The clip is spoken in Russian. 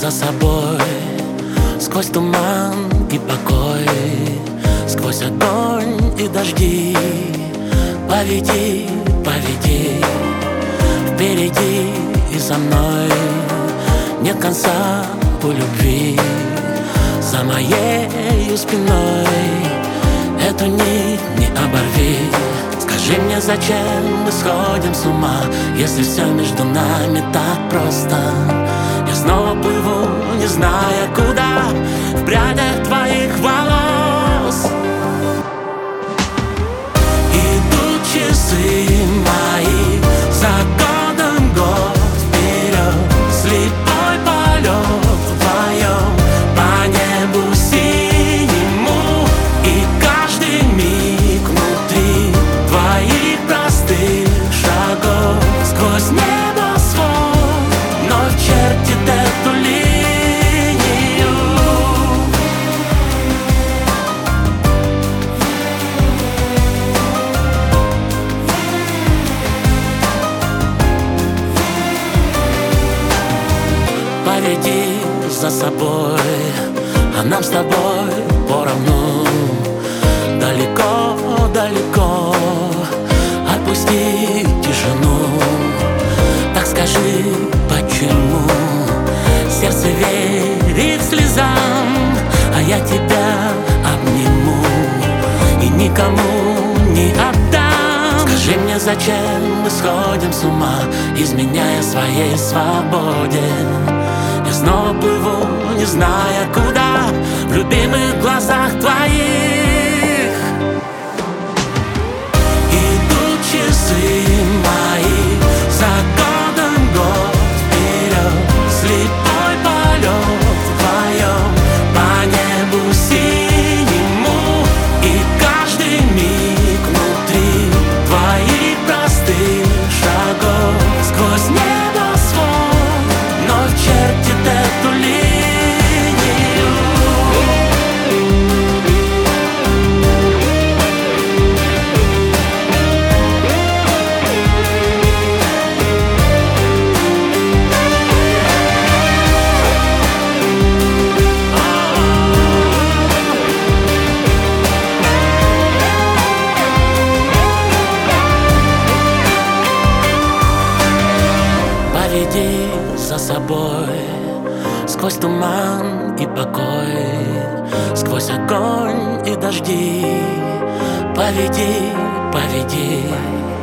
за собой, сквозь туман и покой, сквозь огонь и дожди. Поведи, поведи, впереди и за мной. Нет конца у любви за моей спиной. Эту нить не оборви. Скажи мне, зачем мы сходим с ума, если все между нами так просто? Я снова плыву, не зная куда, в прядях твоих волос. Идут часы мои, за годом год вперед. Слепой полет вдвоем по небу синему, и каждый миг внутри твоих простых шагов сквозь небосвод вновь чертит эту линию. Поведи за собой, а нам с тобой поровну. Далеко, далеко отпусти тишину. Так скажи, почему сердце верит слезам, а я тебя обниму и никому не отдам. Скажи мне, зачем мы сходим с ума, изменяя своей свободе? Я снова плыву, не зная куда, в любимых глазах твоих. Идут часы мои, за годом год вперед. Слепой полет вдвоем по небу синему, и каждый миг внутри твоих простых шагов сквозь небосвод вновь чертит эту линию. Поведи за собой, сквозь туман и покой, сквозь огонь и дожди. Поведи, поведи.